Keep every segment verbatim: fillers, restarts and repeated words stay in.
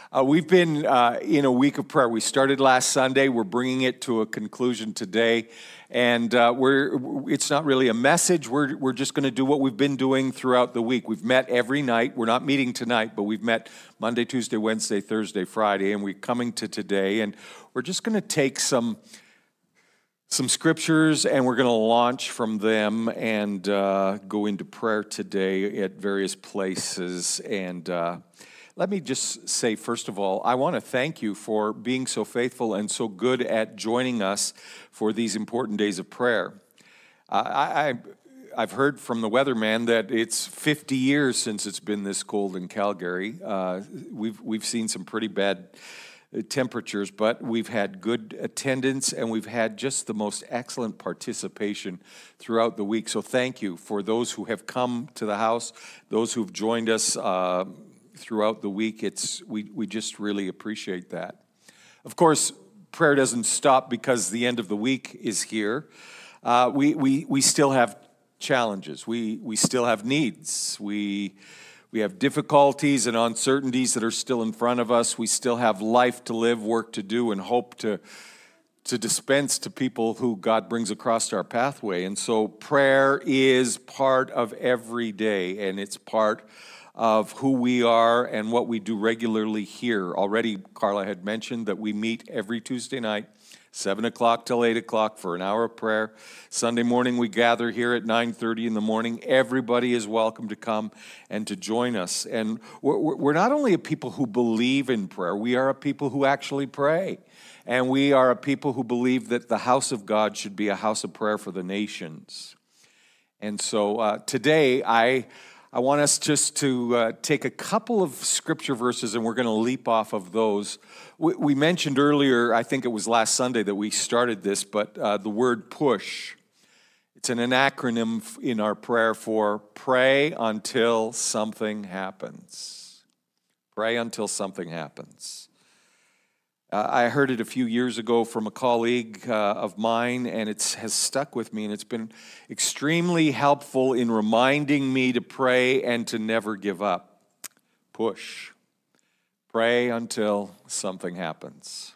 Uh, we've been uh, in a week of prayer. We started last Sunday. We're bringing it to a conclusion today. And uh, we're it's not really a message. We're, we're just going to do what we've been doing throughout the week. We've met every night. We're not meeting tonight, but we've met Monday, Tuesday, Wednesday, Thursday, Friday, and we're coming to today. And we're just going to take some, some scriptures, and we're going to launch from them and uh, go into prayer today at various places. And Uh, Let me just say, first of all, I want to thank you for being so faithful and so good at joining us for these important days of prayer. Uh, I, I, I've heard from the weatherman that it's fifty years since it's been this cold in Calgary. Uh, we've we've seen some pretty bad temperatures, but we've had good attendance and we've had just the most excellent participation throughout the week. So thank you for those who have come to the house, those who've joined us uh, throughout the week. It's we we just really appreciate that. Of course, prayer doesn't stop because the end of the week is here. Uh, we we we still have challenges. We we still have needs. We we have difficulties and uncertainties that are still in front of us. We still have life to live, work to do, and hope to to dispense to people who God brings across our pathway. And so prayer is part of every day, and it's part of who we are and what we do regularly here. Already, Carla had mentioned that we meet every Tuesday night, seven o'clock till eight o'clock for an hour of prayer. Sunday morning, we gather here at nine thirty in the morning. Everybody is welcome to come and to join us. And we're, we're not only a people who believe in prayer, we are a people who actually pray. And we are a people who believe that the house of God should be a house of prayer for the nations. And so uh, today, I... I want us just to uh, take a couple of scripture verses, and we're going to leap off of those. We, we mentioned earlier, I think it was last Sunday that we started this, but uh, the word push. It's an, an acronym in our prayer for pray until something happens. Pray until something happens. Uh, I heard it a few years ago from a colleague uh, of mine, and it has stuck with me, and it's been extremely helpful in reminding me to pray and to never give up. Push. Pray until something happens.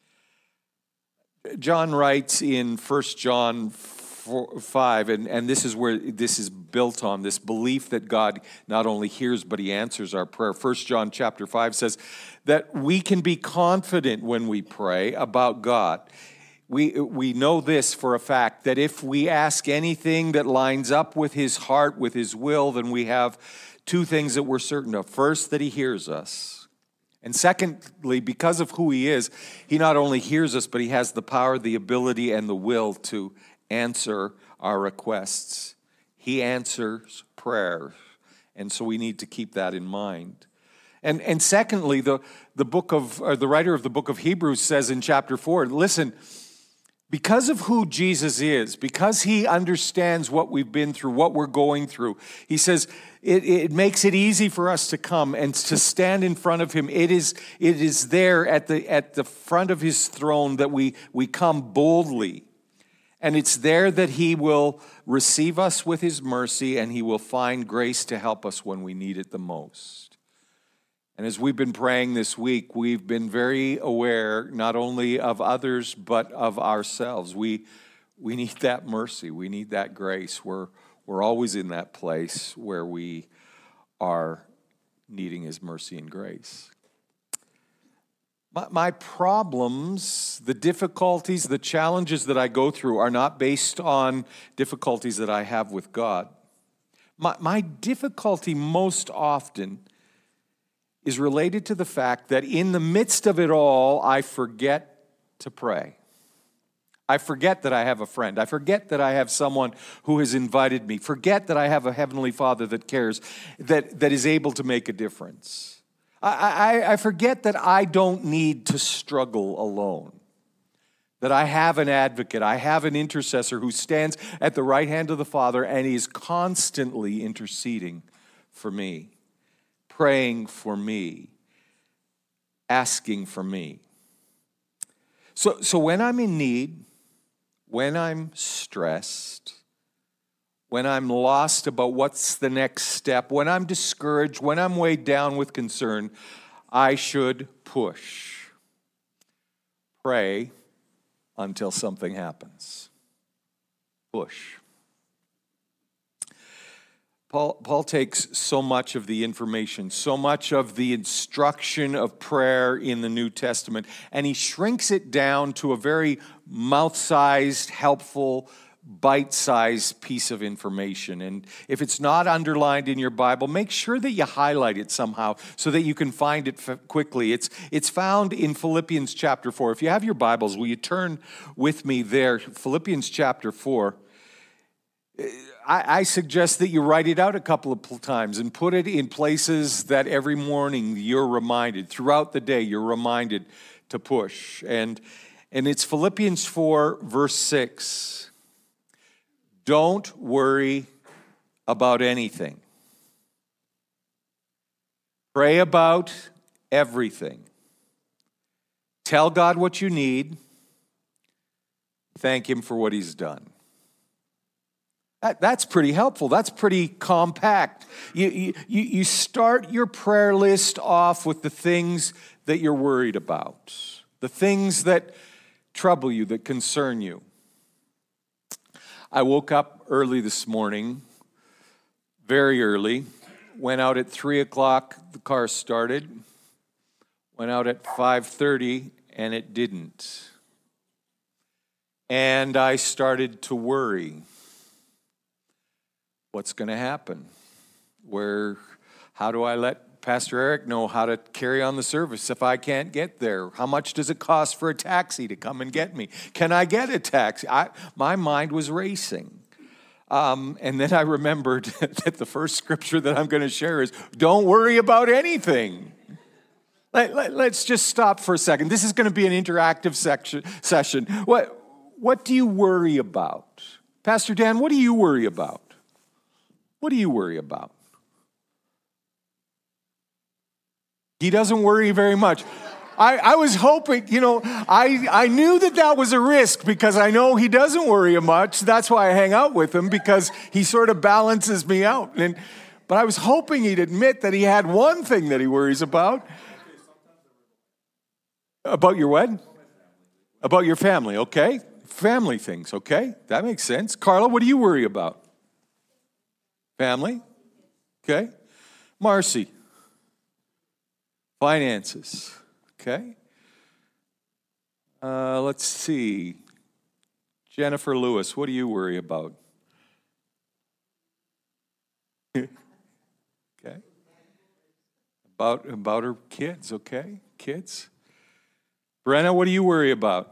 John writes in First John five, and, and this is where this is built on, this belief that God not only hears, but he answers our prayer. First John chapter five says that we can be confident when we pray about God. We, we know this for a fact, that if we ask anything that lines up with his heart, with his will, then we have two things that we're certain of. First, that he hears us. And secondly, because of who he is, he not only hears us, but he has the power, the ability, and the will to answer our requests. He answers prayer, and so we need to keep that in mind. And and secondly, the the book of or the writer of the book of Hebrews says in chapter four, listen, because of who Jesus is, because he understands what we've been through, what we're going through, he says it, it makes it easy for us to come and to stand in front of him. It is it is there at the at the front of his throne that we we come boldly. And it's there that he will receive us with his mercy, and he will find grace to help us when we need it the most. And as we've been praying this week, we've been very aware not only of others, but of ourselves. We we need that mercy. We need that grace. We're, we're always in that place where we are needing his mercy and grace. My, my problems, the difficulties, the challenges that I go through are not based on difficulties that I have with God. My, my difficulty most often is related to the fact that in the midst of it all, I forget to pray. I forget that I have a friend. I forget that I have someone who has invited me. Forget that I have a heavenly Father that cares, that, that is able to make a difference. I, I, I forget that I don't need to struggle alone, that I have an advocate, I have an intercessor who stands at the right hand of the Father and is constantly interceding for me, praying for me, asking for me. So, so when I'm in need, when I'm stressed, when I'm lost about what's the next step, when I'm discouraged, when I'm weighed down with concern, I should push. Pray until something happens. Push. Paul, Paul takes so much of the information, so much of the instruction of prayer in the New Testament, and he shrinks it down to a very mouth-sized, helpful, bite-sized piece of information. And if it's not underlined in your Bible, make sure that you highlight it somehow so that you can find it f- quickly. It's, it's found in Philippians chapter four. If you have your Bibles, will you turn with me there? Philippians chapter four. I suggest that you write it out a couple of times and put it in places that every morning you're reminded, throughout the day you're reminded to push. And, and it's Philippians four, verse six. Don't worry about anything. Pray about everything. Tell God what you need. Thank Him for what He's done. That, that's pretty helpful. That's pretty compact. You, you, you start your prayer list off with the things that you're worried about, the things that trouble you, that concern you. I woke up early this morning, very early, went out at three o'clock, the car started, went out at five thirty, and it didn't. And I started to worry. What's going to happen? Where, how do I let Pastor Eric know how to carry on the service if I can't get there? How much does it cost for a taxi to come and get me? Can I get a taxi? I, my mind was racing. Um, and then I remembered that the first scripture that I'm going to share is, don't worry about anything. Let, let, let's just stop for a second. This is going to be an interactive section, session. What, what do you worry about? Pastor Dan, what do you worry about? What do you worry about? He doesn't worry very much. I, I was hoping, you know, I, I knew that that was a risk because I know he doesn't worry much. That's why I hang out with him, because he sort of balances me out. And, but I was hoping he'd admit that he had one thing that he worries about. About your what? About your family, okay. Family things, okay. That makes sense. Carla, what do you worry about? Family, okay. Marcy, finances, okay. Uh, let's see. Jennifer Lewis, what do you worry about? Okay. About, about her kids, okay. Kids. Brenna, what do you worry about?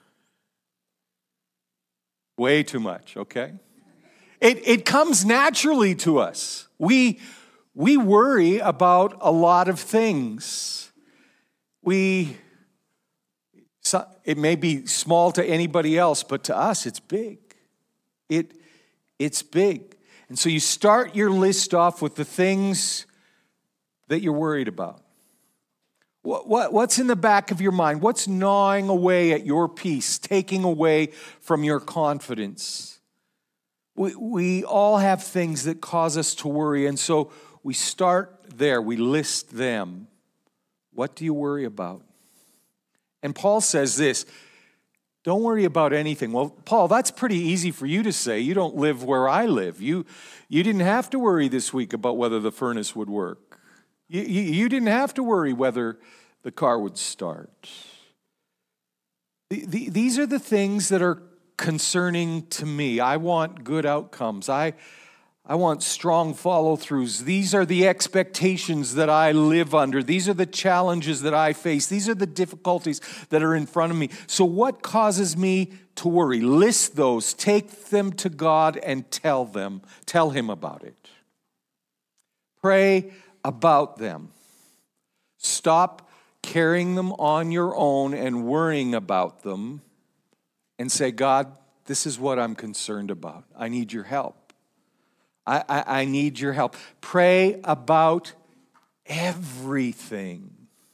Way too much, okay. It, it comes naturally to us. We, we worry about a lot of things. We, so, it may be small to anybody else, but to us it's big. It, it's big. And so you start your list off with the things that you're worried about. What, what, what's in the back of your mind? What's gnawing away at your peace, taking away from your confidence? We, we all have things that cause us to worry, and so we start there. We list them. What do you worry about? And Paul says this, don't worry about anything. Well, Paul, that's pretty easy for you to say. You don't live where I live. You, you didn't have to worry this week about whether the furnace would work. You, you, you didn't have to worry whether the car would start. The, the, these are the things that are concerning to me. I want good outcomes. I, I want strong follow-throughs. These are the expectations that I live under. These are the challenges that I face. These are the difficulties that are in front of me. So what causes me to worry? List those, take them to God and tell them, tell Him about it. Pray about them. Stop carrying them on your own and worrying about them. And say, God, this is what I'm concerned about. I need your help. I, I, I need your help. Pray about everything.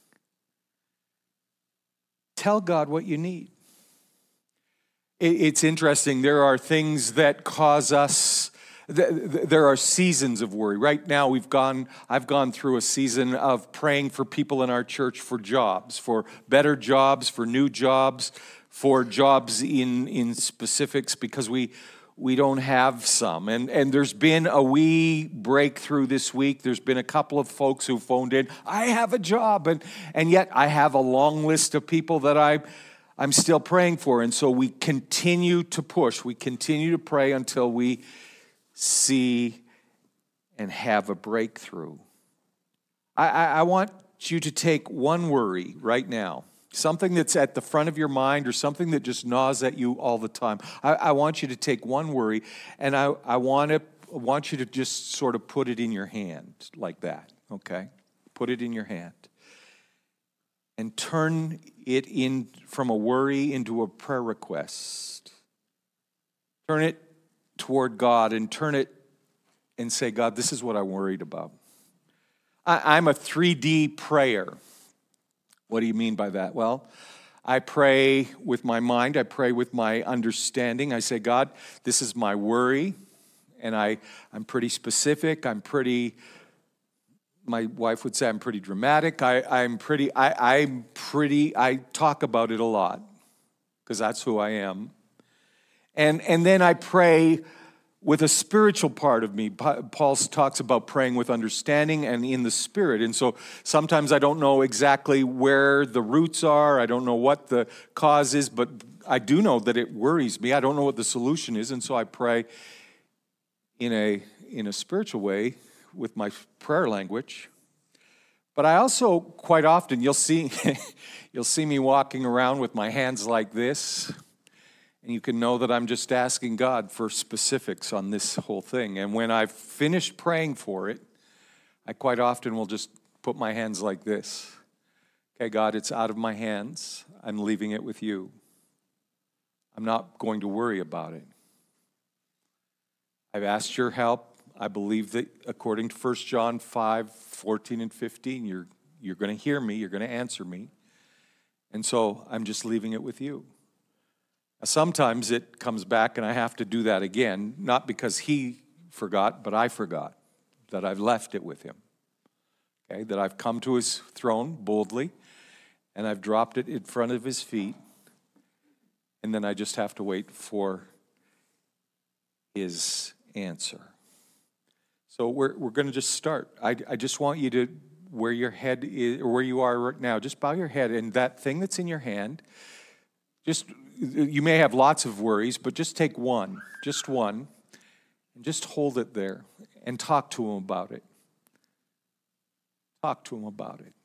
Tell God what you need. It, it's interesting. There are things that cause us There are seasons of worry. Right now, we've gone, I've gone through a season of praying for people in our church for jobs, for better jobs, for new jobs, for jobs in, in specifics, because we we don't have some. And, and there's been a wee breakthrough this week. There's been a couple of folks who phoned in, I have a job, and, and yet I have a long list of people that I, I'm still praying for. And so we continue to push. We continue to pray until we see and have a breakthrough. I, I, I want you to take one worry right now, something that's at the front of your mind or something that just gnaws at you all the time. I, I want you to take one worry, and I, I want to I want you to just sort of put it in your hand like that, okay? Put it in your hand. And turn it in from a worry into a prayer request. Turn it toward God and turn it and say, God, this is what I'm worried about. I, I'm a three D prayer. What do you mean by that? Well, I pray with my mind. I pray with my understanding. I say, God, this is my worry. And I, I'm pretty specific. I'm pretty, my wife would say I'm pretty dramatic. I, I'm pretty, I, I'm pretty, I talk about it a lot because that's who I am. And, and then I pray with a spiritual part of me. Paul talks about praying with understanding and in the Spirit. And so sometimes I don't know exactly where the roots are. I don't know what the cause is, but I do know that it worries me. I don't know what the solution is. And so I pray in a, in a spiritual way with my prayer language. But I also, quite often, you'll see, you'll see me walking around with my hands like this. And you can know that I'm just asking God for specifics on this whole thing. And when I've finished praying for it, I quite often will just put my hands like this. Okay, God, it's out of my hands. I'm leaving it with you. I'm not going to worry about it. I've asked your help. I believe that according to First John five, fourteen and fifteen, you're, you're going to hear me. You're going to answer me. And so I'm just leaving it with you. Sometimes it comes back and I have to do that again, not because he forgot, but I forgot that I've left it with him. Okay, that I've come to his throne boldly and I've dropped it in front of his feet, and then I just have to wait for his answer. So we're we're going to just start. I, I just want you to, where your head is, or where you are right now, just bow your head, and that thing that's in your hand, just, you may have lots of worries, but just take one, just one, and just hold it there and talk to him about it. Talk to him about it.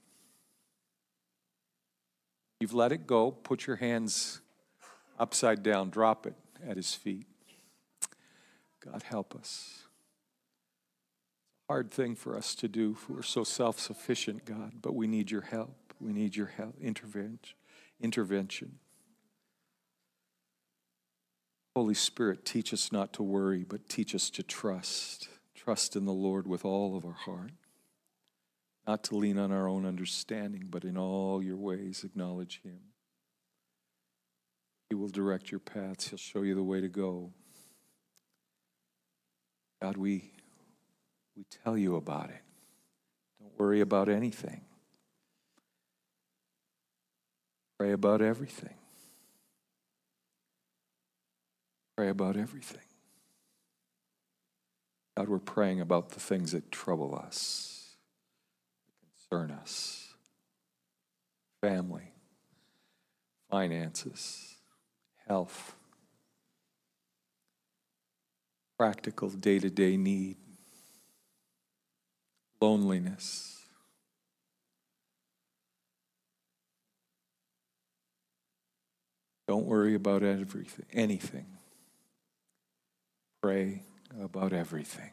You've let it go. Put your hands upside down. Drop it at his feet. God, help us. Hard thing for us to do. We're so self-sufficient, God, but we need your help. We need your help. Intervention. Intervention. Holy Spirit, teach us not to worry, but teach us to trust. Trust in the Lord with all of our heart. Not to lean on our own understanding, but in all your ways acknowledge him. He will direct your paths. He'll show you the way to go. God, we, we tell you about it. Don't worry about anything. Pray about everything. Pray about everything. God, we're praying about the things that trouble us, that concern us. Family, finances, health, practical day-to-day need, loneliness. Don't worry about everything, anything. Pray about everything.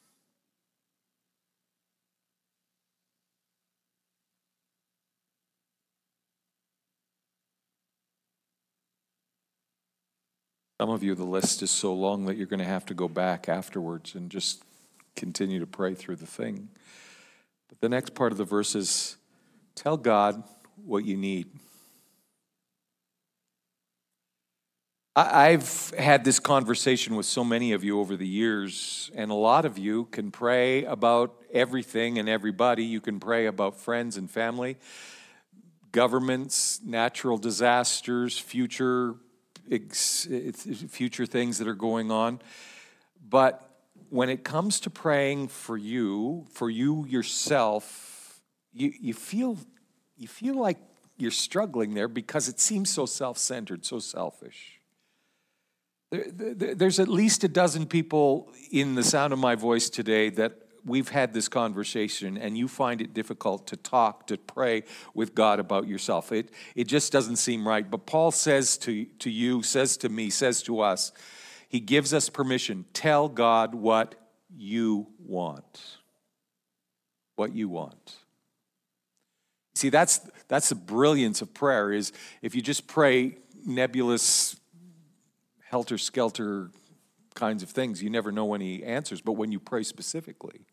Some of you, the list is so long that you're going to have to go back afterwards and just continue to pray through the thing. But the next part of the verse is, tell God what you need. I- I've had this conversation with so many of you over the years, and a lot of you can pray about everything and everybody. You can pray about friends and family, governments, natural disasters, future ex- future things that are going on. But when it comes to praying for you, for you yourself, you, you feel you feel like you're struggling there because it seems so self-centered, so selfish. There, there, there's at least a dozen people in the sound of my voice today that we've had this conversation, and you find it difficult to talk, to pray with God about yourself. It, it just doesn't seem right. But Paul says to, to you, says to me, says to us, he gives us permission. Tell God what you want. What you want. See, that's that's the brilliance of prayer, is if you just pray nebulous, helter-skelter kinds of things, you never know when he answers. But when you pray specifically,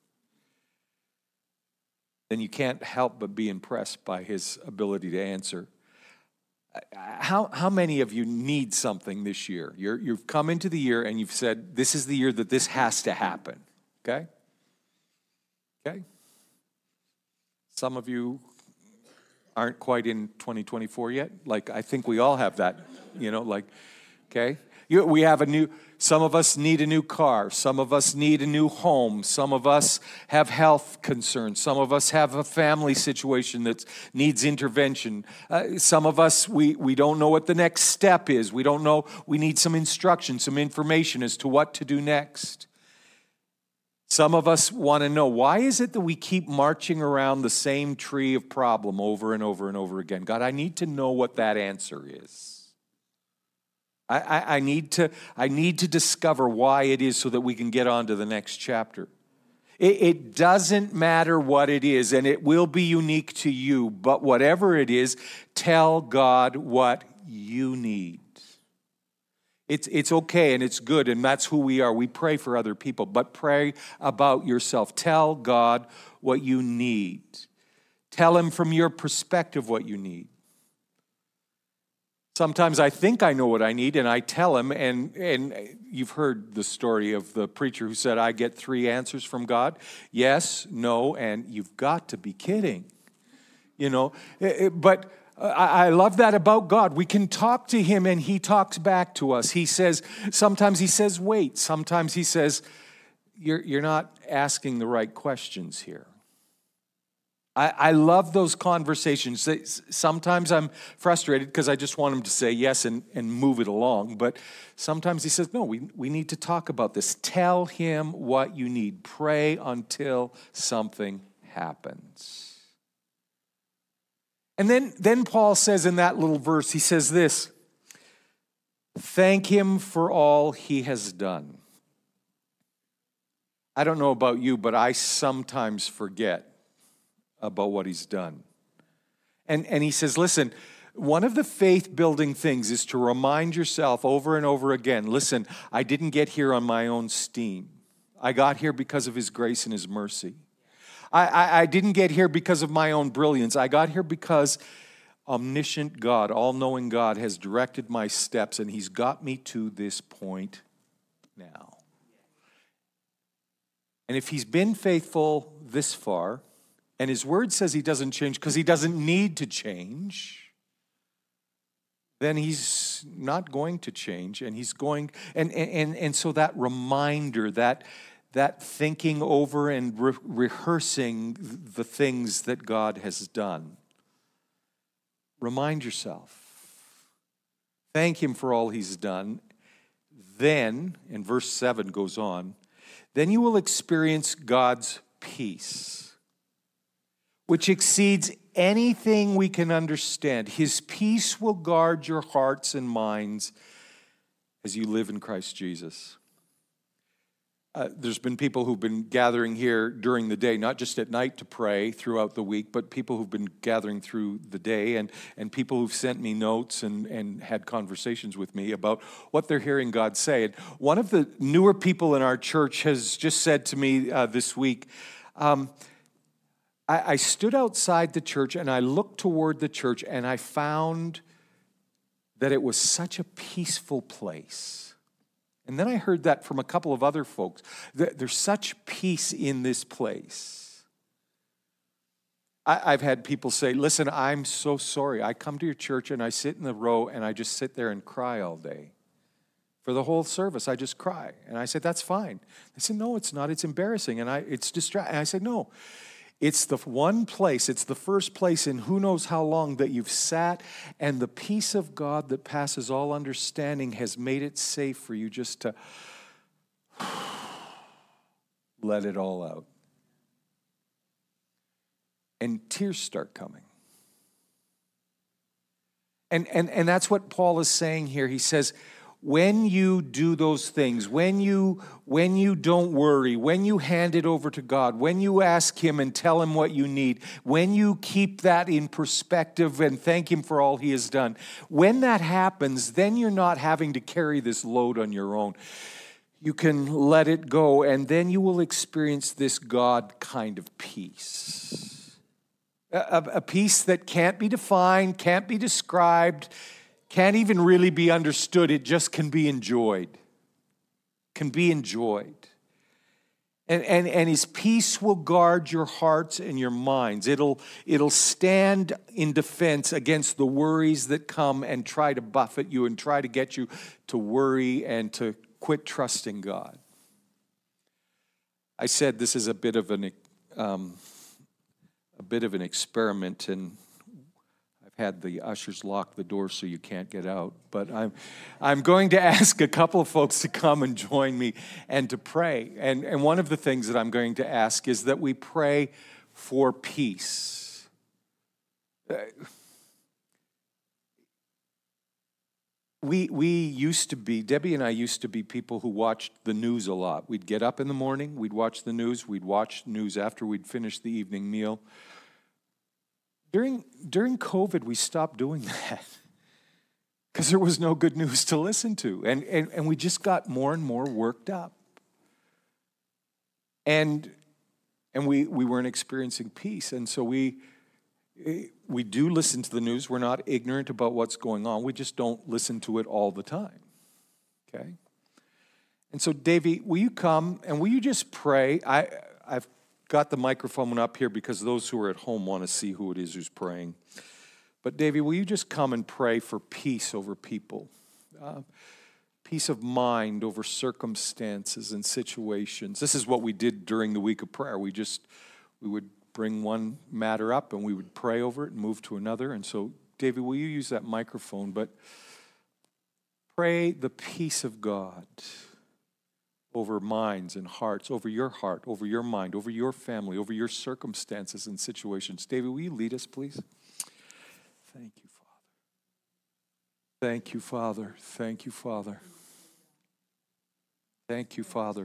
then you can't help but be impressed by his ability to answer. How how many of you need something this year? You're, you've come into the year and you've said, this is the year that this has to happen, okay? Okay? Some of you aren't quite in twenty twenty-four yet. Like, I think we all have that, you know, like, okay? You, we have a new, some of us need a new car. Some of us need a new home. Some of us have health concerns. Some of us have a family situation that needs intervention. Uh, some of us, we, we don't know what the next step is. We don't know, we need some instruction, some information as to what to do next. Some of us want to know, why is it that we keep marching around the same tree of problem over and over and over again? God, I need to know what that answer is. I, I, I need to, I need to discover why it is so that we can get on to the next chapter. It, it doesn't matter what it is, and it will be unique to you, but whatever it is, tell God what you need. It's, it's okay and it's good, and that's who we are. We pray for other people, but pray about yourself. Tell God what you need. Tell him from your perspective what you need. Sometimes I think I know what I need, and I tell him, and, and you've heard the story of the preacher who said, I get three answers from God. Yes, no, and you've got to be kidding. You know, but I love that about God. We can talk to him and he talks back to us. He says, sometimes he says, wait. Sometimes he says, you're, you're not asking the right questions here. I, I love those conversations. Sometimes I'm frustrated because I just want him to say yes and, and move it along. But sometimes he says, no, we, we need to talk about this. Tell him what you need. Pray until something happens. And then, then Paul says in that little verse, he says this, thank him for all he has done. I don't know about you, but I sometimes forget about what he's done. And, and he says, listen, one of the faith-building things is to remind yourself over and over again, listen, I didn't get here on my own steam. I got here because of his grace and his mercy. I, I, I didn't get here because of my own brilliance. I got here because omniscient God, all-knowing God has directed my steps, and he's got me to this point now. And if he's been faithful this far, and his word says he doesn't change because he doesn't need to change, then he's not going to change, and he's going, and and and so that reminder, that that thinking over and re- rehearsing the things that God has done. Remind yourself. Thank him for all he's done. Then, and verse seven goes on, then you will experience God's peace, which exceeds anything we can understand. His peace will guard your hearts and minds as you live in Christ Jesus. Uh, there's been people who've been gathering here during the day, not just at night to pray throughout the week, but people who've been gathering through the day, and, and people who've sent me notes and, and had conversations with me about what they're hearing God say. And one of the newer people in our church has just said to me uh, this week, um, I, I stood outside the church and I looked toward the church and I found that it was such a peaceful place. And then I heard that from a couple of other folks. There's such peace in this place. I, I've had people say, listen, I'm so sorry. I come to your church and I sit in the row and I just sit there and cry all day. For the whole service, I just cry. And I said, that's fine. They said, no, it's not. It's embarrassing. And I, it's distracting. And I said, no. It's the one place, it's the first place in who knows how long that you've sat, and the peace of God that passes all understanding has made it safe for you just to let it all out. And tears start coming. And, and, and that's what Paul is saying here. He says, when you do those things, when you when you don't worry, when you hand it over to God, when you ask him and tell him what you need, when you keep that in perspective and thank him for all he has done, when that happens, then you're not having to carry this load on your own. You can let it go, and then you will experience this God kind of peace. A, a peace that can't be defined, can't be described, can't even really be understood. It just can be enjoyed. Can be enjoyed. And, and, and his peace will guard your hearts and your minds. It'll, it'll stand in defense against the worries that come and try to buffet you and try to get you to worry and to quit trusting God. I said this is a bit of an, um, a bit of an experiment, and had the ushers lock the door so you can't get out. But I'm I'm going to ask a couple of folks to come and join me and to pray. And, and one of the things that I'm going to ask is that we pray for peace. Uh, we, we used to be, Debbie and I used to be people who watched the news a lot. We'd get up in the morning, we'd watch the news, we'd watch news after we'd finished the evening meal. During during COVID, we stopped doing that because there was no good news to listen to. And, and, and we just got more and more worked up. And, and we, we weren't experiencing peace. And so we, we do listen to the news. We're not ignorant about what's going on. We just don't listen to it all the time. Okay? And so, Davey, will you come and will you just pray? I, I've got the microphone up here because those who are at home want to see who it is who's praying. But Davey, will you just come and pray for peace over people? Uh, peace of mind over circumstances and situations. This is what we did during the week of prayer. We just, we would bring one matter up and we would pray over it and move to another. And so, Davey, will you use that microphone? But pray the peace of God over minds and hearts, over your heart, over your mind, over your family, over your circumstances and situations. David, will you lead us, please? Thank you, Father. Thank you, Father. Thank you, Father. Thank you, Father.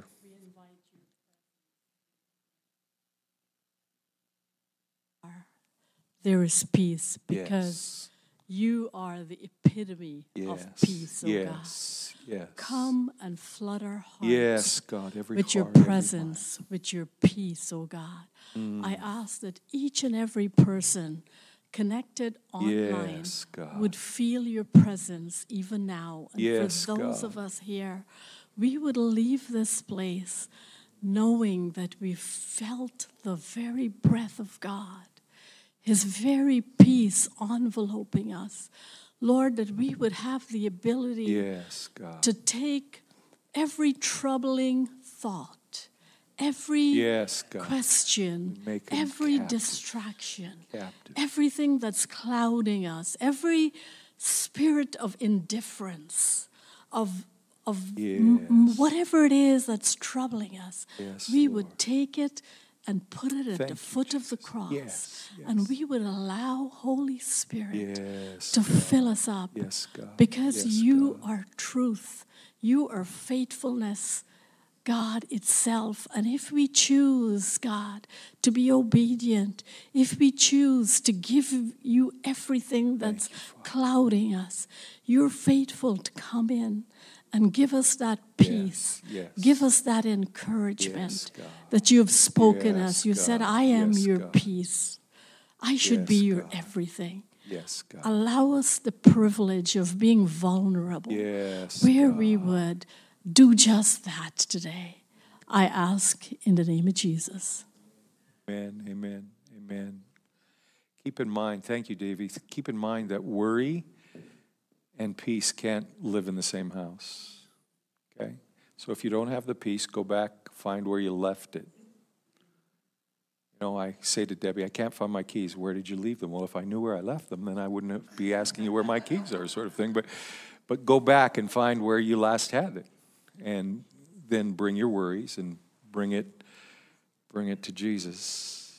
There is peace because yes. you are the epitome yes. of peace, oh yes. God. Yes. Come and flood our hearts yes, God, every with heart, your presence, with your peace, oh God. Mm. I ask that each and every person connected online yes, would feel your presence even now. And yes, for those God. of us here, we would leave this place knowing that we felt the very breath of God, His very peace enveloping us. Lord, that we would have the ability yes, God. to take every troubling thought, every yes, God. question, every captive. distraction, captive. everything that's clouding us, every spirit of indifference, of of yes. m- whatever it is that's troubling us, yes, we Lord. would take it and put it at Thank the you, foot Jesus. of the cross. Yes, yes. And we would allow Holy Spirit yes, to God. fill us up. Yes, God. Because yes, you God. are truth. You are faithfulness, God itself. And if we choose, God, to be obedient, if we choose to give you everything that's you, clouding us, you're faithful to come in and give us that peace. Yes, yes. Give us that encouragement yes, that you have spoken yes, us. You God. said, I am yes, your God. peace. I should yes, be your God. everything. Yes, God. Allow us the privilege of being vulnerable. Yes, where God. we would do just that today. I ask in the name of Jesus. Amen, amen, amen. Keep in mind, thank you, Davey. Keep in mind that worry and peace can't live in the same house. Okay? So if you don't have the peace, go back, find where you left it. You know, I say to Debbie, I can't find my keys. Where did you leave them? Well, if I knew where I left them, then I wouldn't be asking you where my keys are, sort of thing. But, but go back and find where you last had it. And then bring your worries and bring it, bring it to Jesus.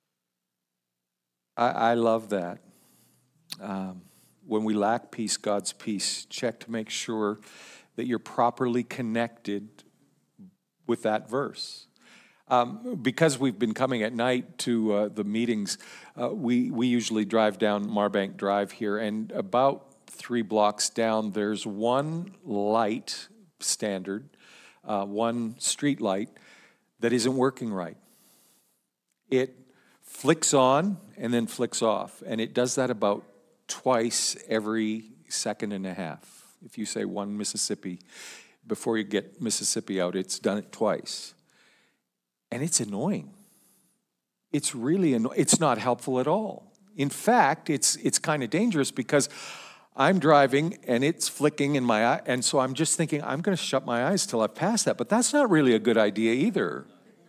I, I love that. Um, when we lack peace, God's peace, check to make sure that you're properly connected with that verse. Um, because we've been coming at night to uh, the meetings, uh, we, we usually drive down Marbank Drive here, and about three blocks down, there's one light standard, uh, one street light that isn't working right. It flicks on and then flicks off, and it does that about twice every second and a half. If you say one Mississippi, before you get Mississippi out, it's done it twice. And it's annoying. It's really annoying. It's not helpful at all. In fact, it's it's kind of dangerous because I'm driving and it's flicking in my eye, and so I'm just thinking, I'm going to shut my eyes till I've passed that. But that's not really a good idea either.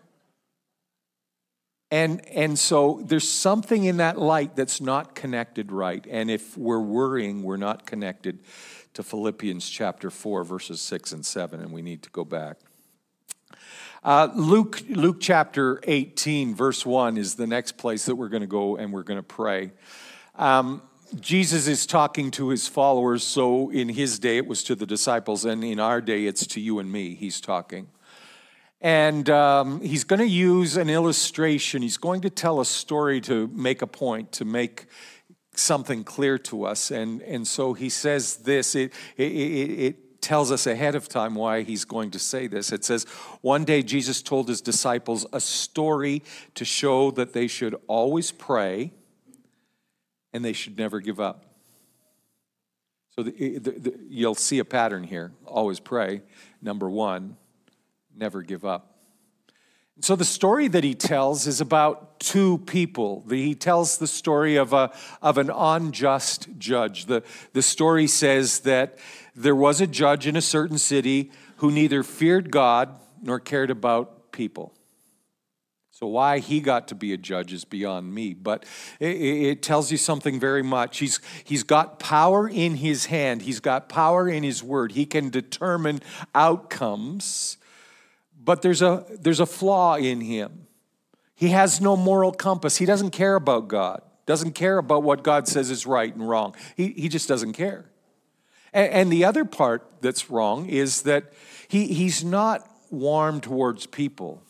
And and so there's something in that light that's not connected right. And if we're worrying, we're not connected to Philippians chapter four, verses six and seven, and we need to go back. Uh, Luke, Luke chapter eighteen, verse one is the next place that we're going to go and we're going to pray. Um, Jesus is talking to his followers, so in his day it was to the disciples, and in our day it's to you and me he's talking. And um, he's going to use an illustration. He's going to tell a story to make a point, to make something clear to us. And, and so he says this, it, it, it, it tells us ahead of time why he's going to say this. It says, one day Jesus told his disciples a story to show that they should always pray and they should never give up. So the, the, the, you'll see a pattern here. Always pray, number one. Never give up. So the story that he tells is about two people. He tells the story of a of an unjust judge. The, the story says that there was a judge in a certain city who neither feared God nor cared about people. So why he got to be a judge is beyond me, but it, it tells you something very much. He's, he's got power in his hand. He's got power in his word. He can determine outcomes. But there's a there's a flaw in him. He has no moral compass. He doesn't care about God. Doesn't care about what God says is right and wrong. He he just doesn't care. And, and the other part that's wrong is that he he's not warm towards people.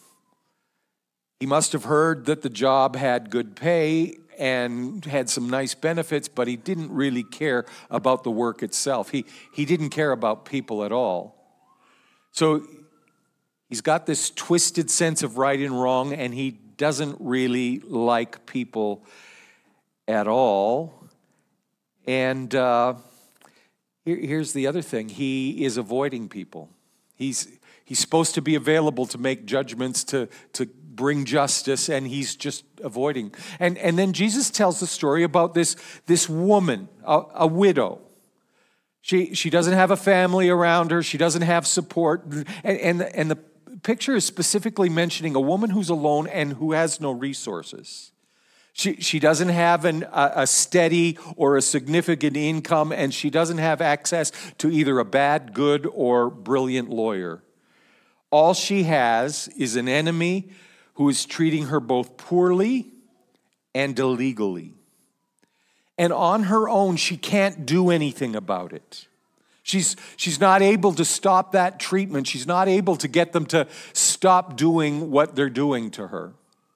He must have heard that the job had good pay and had some nice benefits, but he didn't really care about the work itself. He he didn't care about people at all. So he's got this twisted sense of right and wrong, and he doesn't really like people at all. And uh, here, here's the other thing. He is avoiding people. He's he's supposed to be available to make judgments, to, to bring justice, and he's just avoiding. And, and then Jesus tells the story about this, this woman, a, a widow. She, she doesn't have a family around her. She doesn't have support. And, and, and the picture is specifically mentioning a woman who's alone and who has no resources. She, she doesn't have an, a, a steady or a significant income, and she doesn't have access to either a bad, good, or brilliant lawyer. All she has is an enemy who is treating her both poorly and illegally. And on her own, she can't do anything about it. She's, she's not able to stop that treatment. She's not able to get them to stop doing what they're doing to her.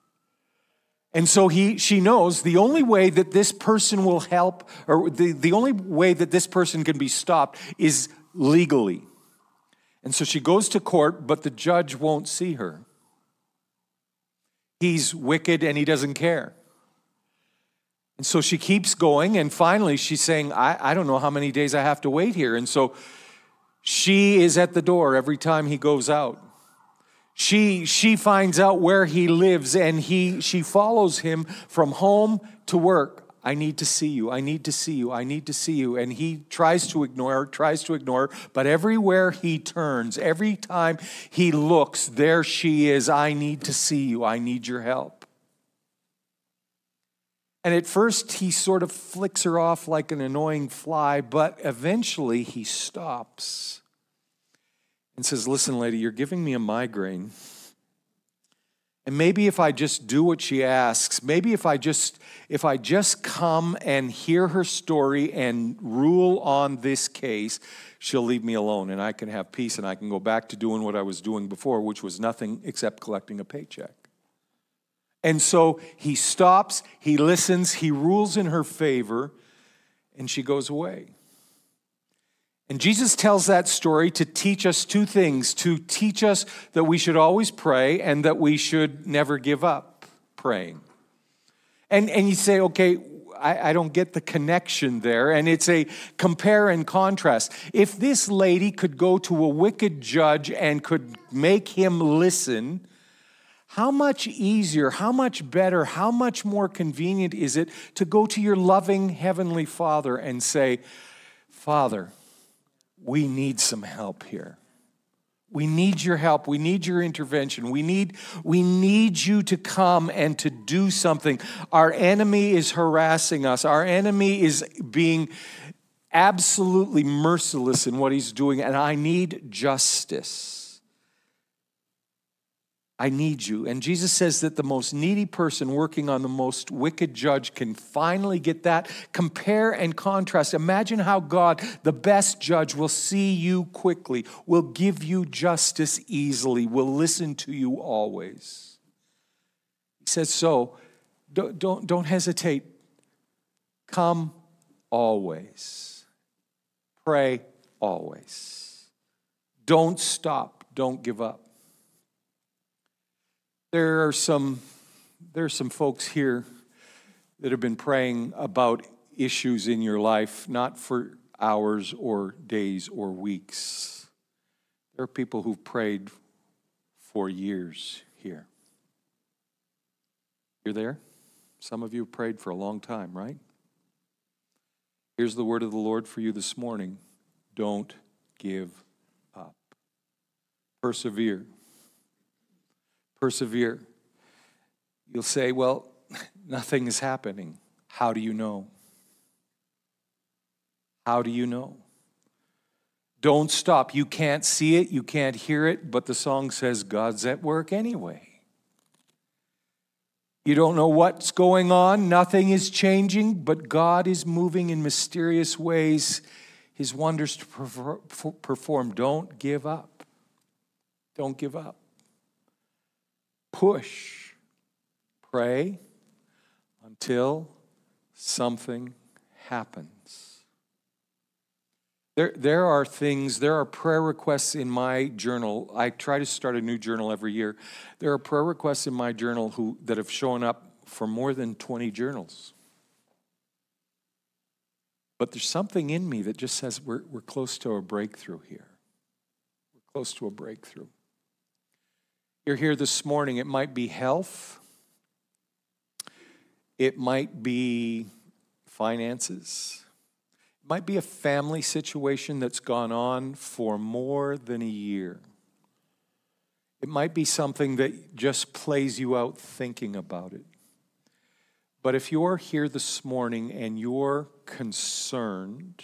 And so he, she knows the only way that this person will help, or the, the only way that this person can be stopped is legally. And so she goes to court, but the judge won't see her. He's wicked and he doesn't care. And so she keeps going, and finally she's saying, I, I don't know how many days I have to wait here. And so she is at the door every time he goes out. She, she finds out where he lives, and he, she follows him from home to work. I need to see you. I need to see you. I need to see you. And he tries to ignore her, tries to ignore her, but everywhere he turns, every time he looks, there she is. I need to see you. I need your help. And at first, he sort of flicks her off like an annoying fly, but eventually he stops and says, listen, lady, you're giving me a migraine. And maybe if I just do what she asks, maybe if I just if I just come and hear her story and rule on this case, she'll leave me alone and I can have peace and I can go back to doing what I was doing before, which was nothing except collecting a paycheck. And so he stops, he listens, he rules in her favor, and she goes away. And Jesus tells that story to teach us two things, to teach us that we should always pray and that we should never give up praying. And, and you say, okay, I, I don't get the connection there, and it's a compare and contrast. If this lady could go to a wicked judge and could make him listen, how much easier, how much better, how much more convenient is it to go to your loving Heavenly Father and say, Father, we need some help here. We need your help. We need your intervention. We need, we need you to come and to do something. Our enemy is harassing us. Our enemy is being absolutely merciless in what he's doing, and I need justice. I need you. And Jesus says that the most needy person working on the most wicked judge can finally get that. Compare and contrast. Imagine how God, the best judge, will see you quickly, will give you justice easily, will listen to you always. He says, so don't, don't, don't hesitate. Come always. Pray always. Don't stop. Don't give up. There are some, there are some folks here that have been praying about issues in your life, not for hours or days or weeks. There are people who've prayed for years here. You're there? Some of you have prayed for a long time, right? Here's the word of the Lord for you this morning. Don't give up. Persevere. Persevere. You'll say, well, nothing is happening. How do you know? How do you know? Don't stop. You can't see it, you can't hear it, but the song says God's at work anyway. You don't know what's going on, nothing is changing, but God is moving in mysterious ways, his wonders to perform. Don't give up. Don't give up. Push, pray until something happens. There, there are things, there are prayer requests in my journal. I try to start a new journal every year. There are prayer requests in my journal who, that have shown up for more than twenty journals. But there's something in me that just says we're, we're close to a breakthrough here. We're close to a breakthrough. You're here this morning, it might be health, it might be finances, it might be a family situation that's gone on for more than a year. It might be something that just plays you out thinking about it. But if you're here this morning and you're concerned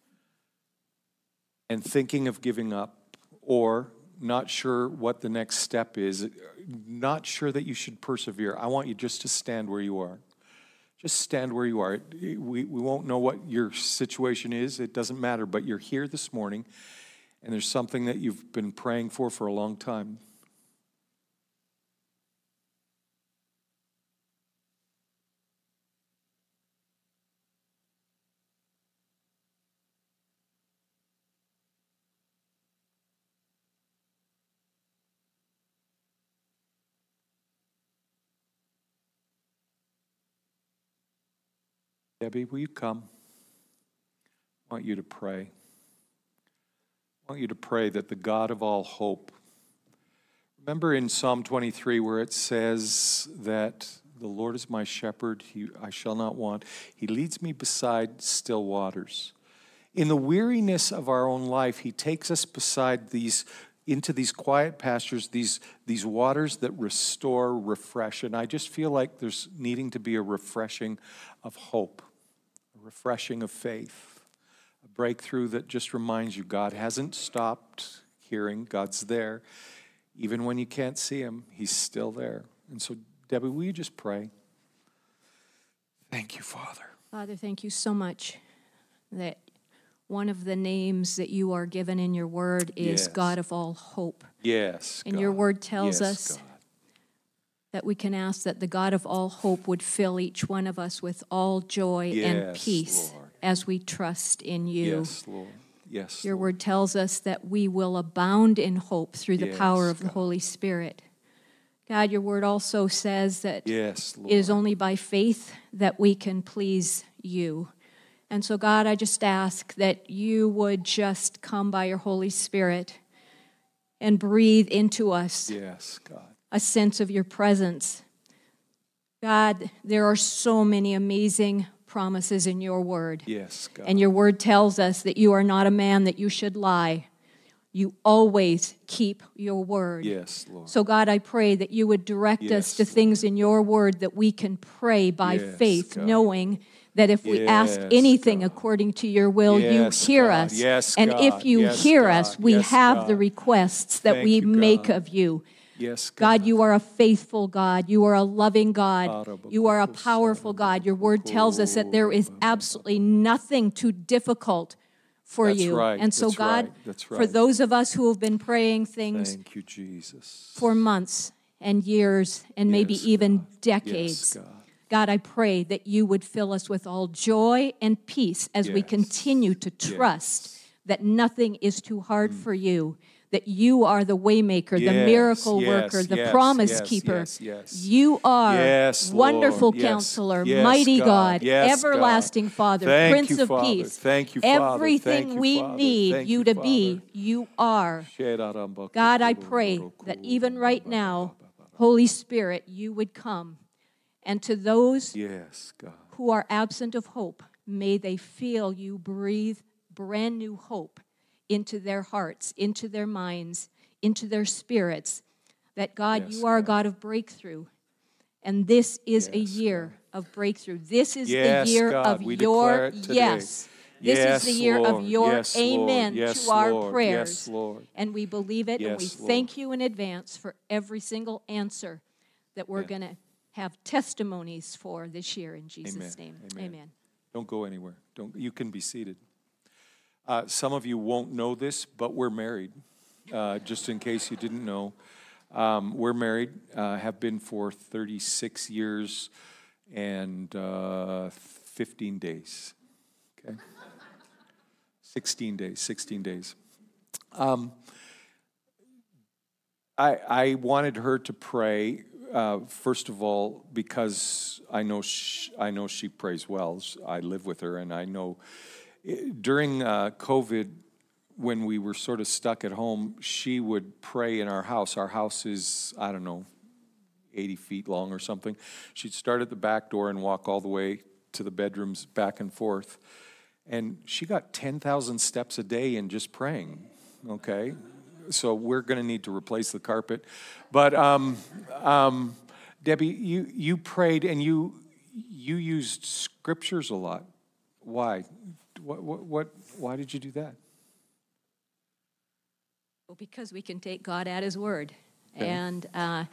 and thinking of giving up, or not sure what the next step is, not sure that you should persevere, I want you just to stand where you are. Just stand where you are. We, we won't know what your situation is. It doesn't matter, but you're here this morning, and there's something that you've been praying for for a long time. Debbie, will you come? I want you to pray. I want you to pray that the God of all hope. Remember in Psalm twenty-three where it says that the Lord is my shepherd, he, I shall not want. He leads me beside still waters. In the weariness of our own life, he takes us beside these, into these quiet pastures, these, these waters that restore, refresh. And I just feel like there's needing to be a refreshing of hope, a refreshing of faith, a breakthrough that just reminds you God hasn't stopped hearing. God's there. Even when you can't see him, he's still there. And so, Debbie, will you just pray? Thank you, Father. Father, thank you so much that one of the names that you are given in your word is Yes. God of all hope. Yes, And God. your word tells Yes, us God. that we can ask that the God of all hope would fill each one of us with all joy and Yes, peace Lord. as we trust in you. Yes, Lord. Yes, Your Lord. word tells us that we will abound in hope through the Yes, power of the God. Holy Spirit. God, your word also says that Yes, Lord. it is only by faith that we can please you. And so, God, I just ask that you would just come by your Holy Spirit and breathe into us Yes, God. a sense of your presence. God, there are so many amazing promises in your word. Yes, God. And your word tells us that you are not a man that you should lie. You always keep your word. Yes, Lord. So, God, I pray that you would direct us Yes, to things in your word that we can pray by Yes, faith, God. knowing that if we ask Yes, anything God. according to your will, Yes, you hear God. us. Yes, and God. if you Yes, hear God. us, we Yes, have the God. requests that Thank we you, make God. of you. Yes, God. God, you are a faithful God. You are a loving God. You are a powerful God. Your word tells us that there is absolutely nothing too difficult for That's you. right. And so, That's God, right. That's for right. those of us who have been praying things Thank you, Jesus. for months and years and maybe Yes, even God. decades, Yes, God. God, I pray that you would fill us with all joy and peace as we Yes. continue to trust Yes. that nothing is too hard for you, that you are the waymaker, the Yes, miracle yes, worker, the yes, promise yes, keeper. yes, yes. You are Yes, wonderful Lord. Yes. counselor, Yes, mighty God. God, Yes, God. everlasting Father, Thank Prince you, of Father. Peace. Thank you, Father. Everything Thank you, we Father. need Thank you you, to Father. be, you are. God, I pray that even right now, Holy Spirit, you would come. And to those Yes, God. who are absent of hope, may they feel you breathe brand new hope into their hearts, into their minds, into their spirits. That, God, Yes, you are a God. God of breakthrough. And this is a Yes, year of breakthrough. This is Yes, the year God, of we your declare it today. yes. This Yes, is the year Lord. of your Yes, Lord. amen Yes, to our Lord. prayers. Yes, Lord. And we believe it, and we Yes, Lord. thank you in advance for every single answer that we're Yeah. going to have testimonies for this year in Jesus' Amen. name. Amen. Amen. Don't go anywhere. Don't. You can be seated. Uh, some of you won't know this, but we're married. Uh, just in case you didn't know, um, we're married. Uh, have been for thirty-six years and uh, fifteen days. Okay, sixteen days. Sixteen days. Um, I I wanted her to pray. Uh, first of all, because I know she, I know she prays well. I live with her, and I know during uh, COVID, when we were sort of stuck at home, she would pray in our house. Our house is, I don't know, eighty feet long or something. She'd start at the back door and walk all the way to the bedrooms back and forth. And she got ten thousand steps a day in just praying, okay? So we're going to need to replace the carpet. But um, um, Debbie, you, you prayed and you you used scriptures a lot. Why? What, what, what, why did you do that? Well, because we can take God at his word. Okay. And uh,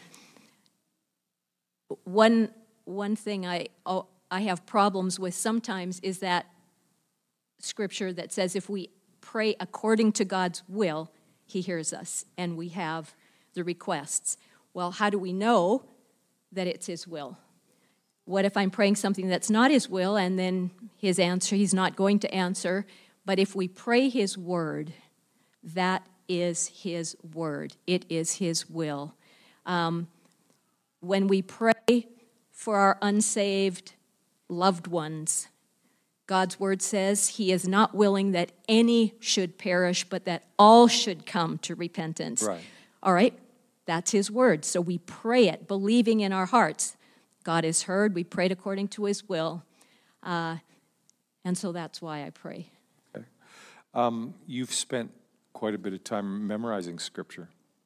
one, one thing I, oh, I have problems with sometimes is that scripture that says if we pray according to God's will, he hears us, and we have the requests. Well, how do we know that it's his will? What if I'm praying something that's not his will, and then his answer, he's not going to answer? But if we pray his word, that is his word. It is his will. Um, when we pray for our unsaved loved ones, God's word says he is not willing that any should perish, but that all should come to repentance. Right. All right, that's his word. So we pray it, believing in our hearts. God is heard. We prayed according to his will. Uh, and so that's why I pray. Okay. Um, you've spent quite a bit of time memorizing Scripture.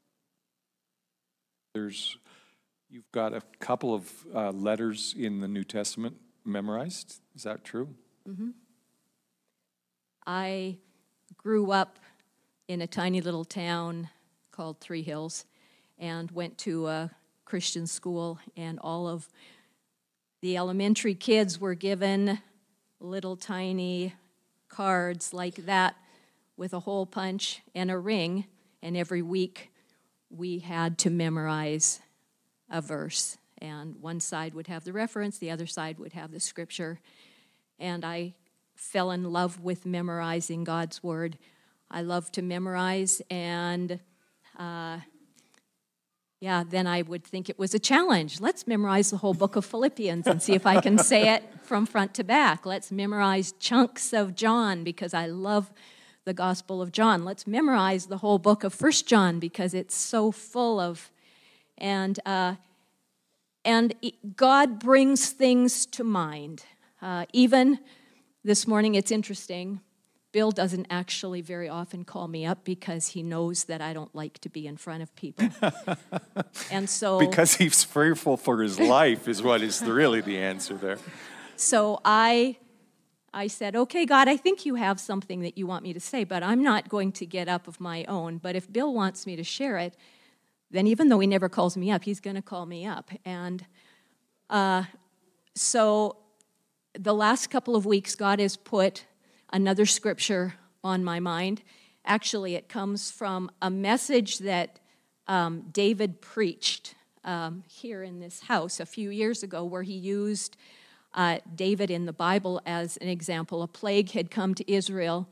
There's, you've got a couple of uh, letters in the New Testament memorized. Is that true? Mm-hmm. I grew up in a tiny little town called Three Hills and went to a Christian school, and all of the elementary kids were given little tiny cards like that with a hole punch and a ring, and every week we had to memorize a verse, and one side would have the reference, the other side would have the scripture. And I fell in love with memorizing God's word. I love to memorize, and uh, yeah, then I would think it was a challenge. Let's memorize the whole book of Philippians and see if I can say it from front to back. Let's memorize chunks of John because I love the Gospel of John. Let's memorize the whole book of First John because it's so full of, and uh, and God brings things to mind. Uh, even this morning, it's interesting. Bill doesn't actually very often call me up because he knows that I don't like to be in front of people. And so because he's fearful for his life is what is really the answer there. So I I said, okay, God, I think you have something that you want me to say, but I'm not going to get up of my own. But if Bill wants me to share it, then even though he never calls me up, he's going to call me up. And uh, so the last couple of weeks, God has put another scripture on my mind. Actually, it comes from a message that um, David preached um, here in this house a few years ago, where he used uh, David in the Bible as an example. A plague had come to Israel,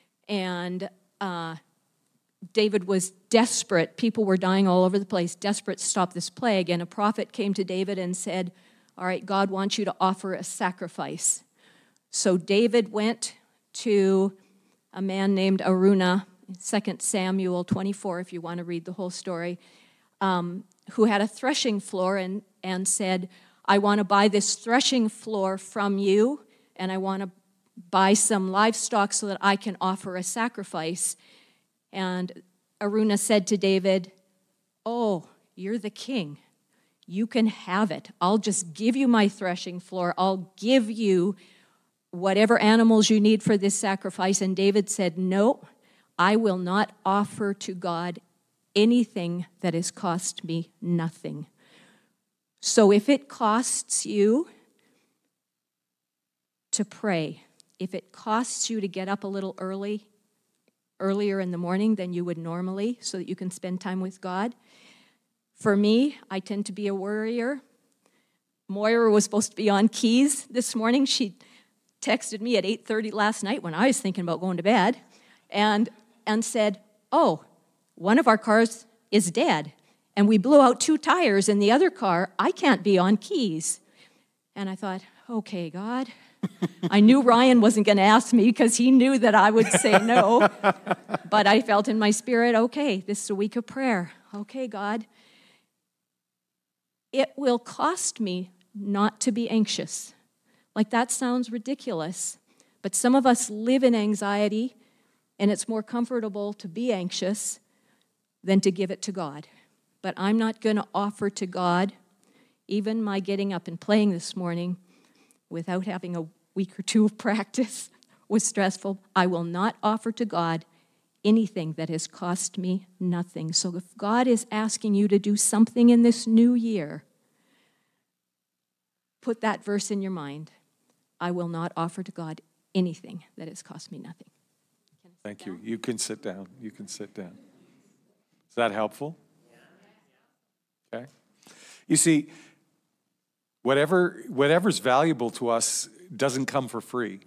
and uh, David was desperate. People were dying all over the place, desperate to stop this plague. And a prophet came to David and said, all right, God wants you to offer a sacrifice. So David went to a man named Araunah, Second Samuel twenty-four, if you want to read the whole story, um, who had a threshing floor, and, and said, I want to buy this threshing floor from you, and I want to buy some livestock so that I can offer a sacrifice. And Araunah said to David, oh, you're the king. You can have it. I'll just give you my threshing floor. I'll give you whatever animals you need for this sacrifice. And David said, no, I will not offer to God anything that has cost me nothing. So if it costs you to pray, if it costs you to get up a little early, earlier in the morning than you would normally so that you can spend time with God. For me, I tend to be a worrier. Moira was supposed to be on keys this morning. She texted me at eight thirty last night when I was thinking about going to bed and, and said, oh, one of our cars is dead, and we blew out two tires in the other car. I can't be on keys. And I thought, okay, God. I knew Ryan wasn't going to ask me because he knew that I would say no. But I felt in my spirit, okay, this is a week of prayer. Okay, God. It will cost me not to be anxious. Like, that sounds ridiculous. But some of us live in anxiety, and it's more comfortable to be anxious than to give it to God. But I'm not going to offer to God, even my getting up and playing this morning, without having a week or two of practice was stressful. I will not offer to God anything that has cost me nothing. So if God is asking you to do something in this new year, put that verse in your mind. I will not offer to God anything that has cost me nothing. Thank you. You can sit down. You can sit down. Is that helpful? Okay. You see, Whatever, whatever's valuable to us doesn't come for free.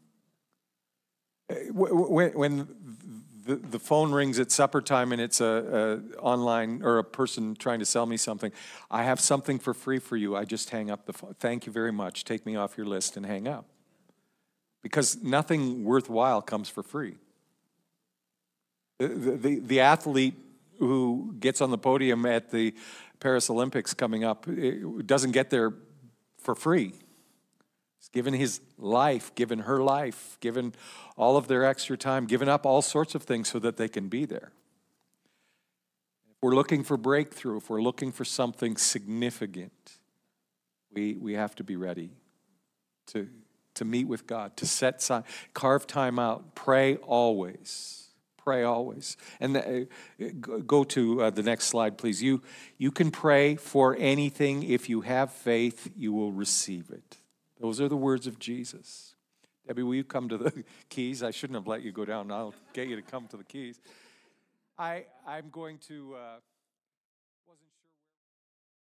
When, when the, the phone rings at supper time and it's a, a online or a person trying to sell me something, I have something for free for you. I just hang up the phone. Thank you very much. Take me off your list and hang up. because nothing worthwhile comes for free. The, the, the athlete who gets on the podium at the Paris Olympics coming up doesn't get there for free. He's given his life, given her life, given all of their extra time, given up all sorts of things so that they can be there. If we're looking for breakthrough, if we're looking for something significant, we, we have to be ready to, to meet with God, to set time, carve time out, pray always. Pray always. And the, uh, go to uh, the next slide, please. You, you can pray for anything. If you have faith, you will receive it. Those are the words of Jesus. Debbie, will you come to the keys? I shouldn't have let you go down. I'll get you to come to the keys. I, I'm going to... Uh